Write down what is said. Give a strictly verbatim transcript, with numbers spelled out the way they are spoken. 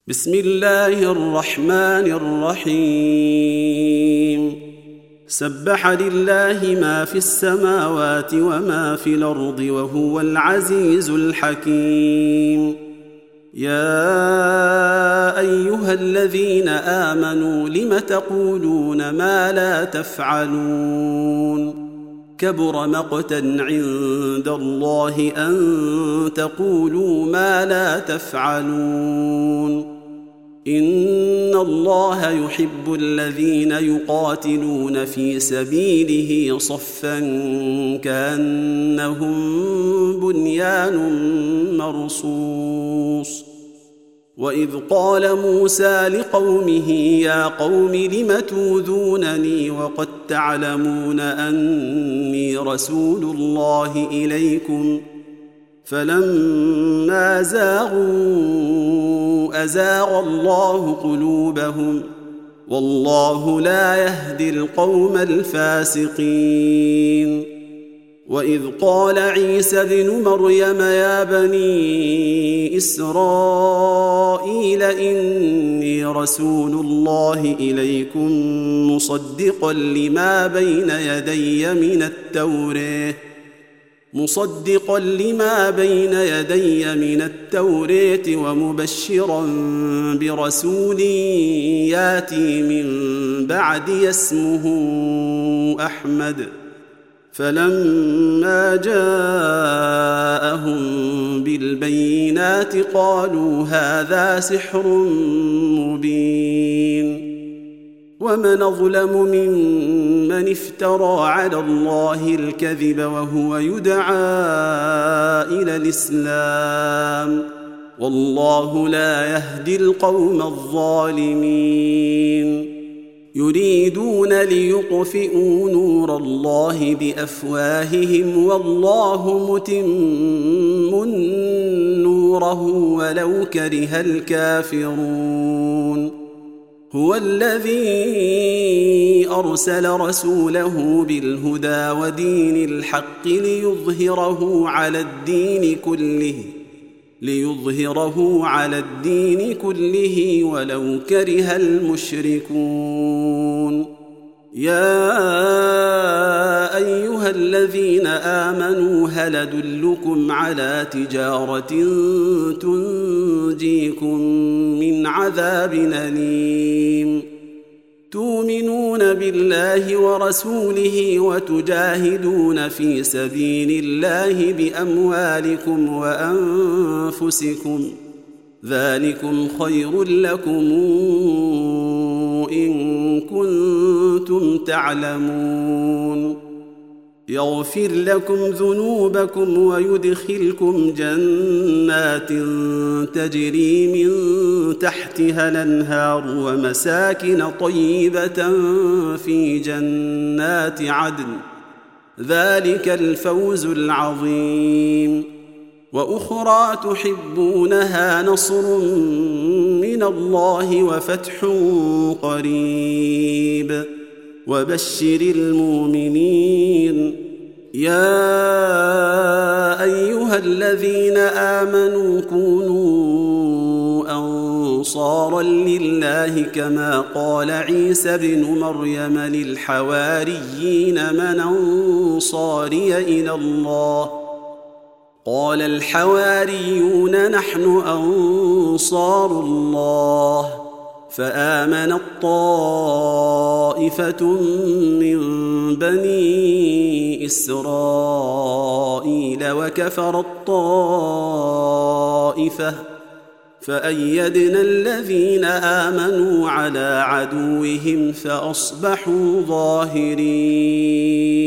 بسم الله الرحمن الرحيم سبح لله ما في السماوات وما في الأرض وهو العزيز الحكيم. يا أيها الذين آمنوا لم تقولون ما لا تفعلون كبر مقتا عند الله أن تقولوا ما لا تفعلون. إن الله يحب الذين يقاتلون في سبيله صفا كأنهم بنيان مرصوص. وإذ قال موسى لقومه يا قوم لم توذونني وقد تعلمون أني رسول الله إليكم فلما زاغوا أزاغ الله قلوبهم والله لا يهدي القوم الفاسقين. وإذ قال عيسى ابن مريم يا بني إسرائيل إني رسول الله إليكم مصدقا لما بين يدي من التوراة مصدقا لما بين يدي من التوراة ومبشرا برسول ياتي من بعدي اسمه أحمد. فلما جاءهم بالبينات قالوا هذا سحر مبين. ومن أظلم ممن افترى على الله الكذب وهو يدعى إلى الإسلام والله لا يهدي القوم الظالمين. يريدون ليطفئوا نور الله بأفواههم والله متم نوره ولو كره الكافرون. هو الذي أرسل رسوله بالهدى ودين الحق ليظهره على الدين كله ليظهره على الدين كله ولو كره المشركون. يا أيها الذين آمنوا هل أدلكم على تجارة تنجيكم من عذاب أليم تؤمنون بالله ورسوله وتجاهدون في سبيل الله بأموالكم وأنفسكم ذلكم خير لكم إن كنتم تعلمون. يغفر لكم ذنوبكم ويدخلكم جنات تجري من تحتها الأنهار ومساكن طيبة في جنات عدن ذلك الفوز العظيم. وأخرى تحبونها نصر من الله وفتح قريب وبشر المؤمنين. يا أيها الذين آمنوا كونوا أنصارا لله كما قال عيسى ابن مريم للحواريين من أنصاري إلى الله قال الحواريون نحن أنصار الله. فآمنت طائفة من بني إسرائيل وكفرت طائفة فأيدنا الذين آمنوا على عدوهم فأصبحوا ظاهرين.